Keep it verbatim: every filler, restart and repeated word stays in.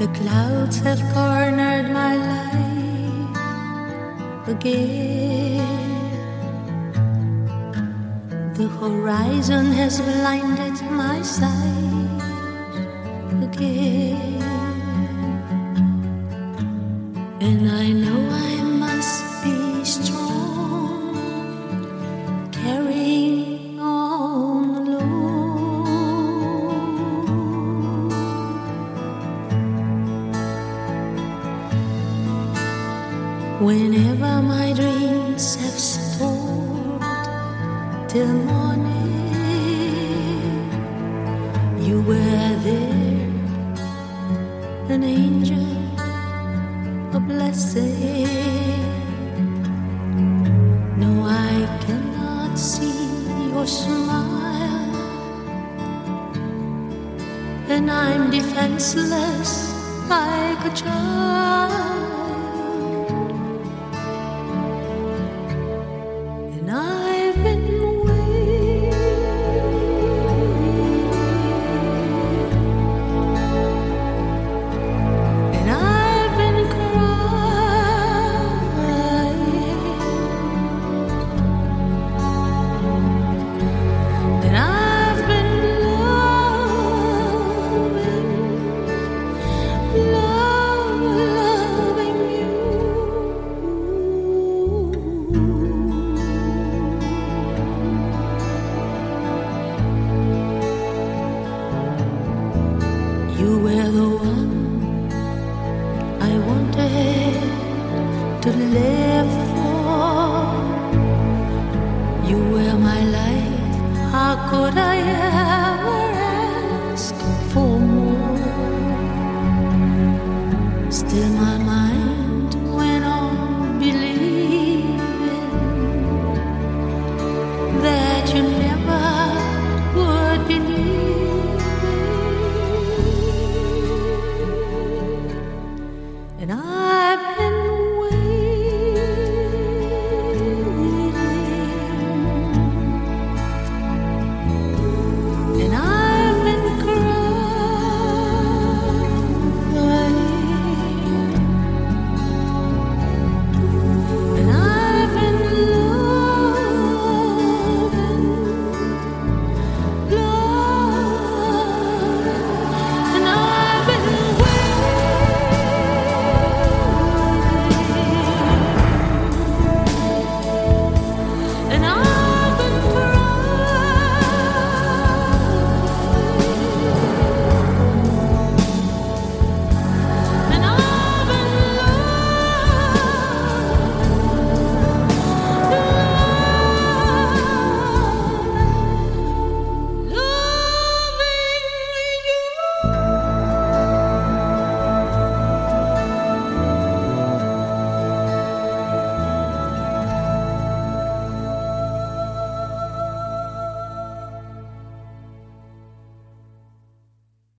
The clouds have cornered my life again. The horizon has blinded my sight again. And I know I must be strong, carrying on alone. Whenever my dreams have stalled till morning, you were there, an angel, a blessing. No, I cannot see your smile, and I'm defenseless like a child.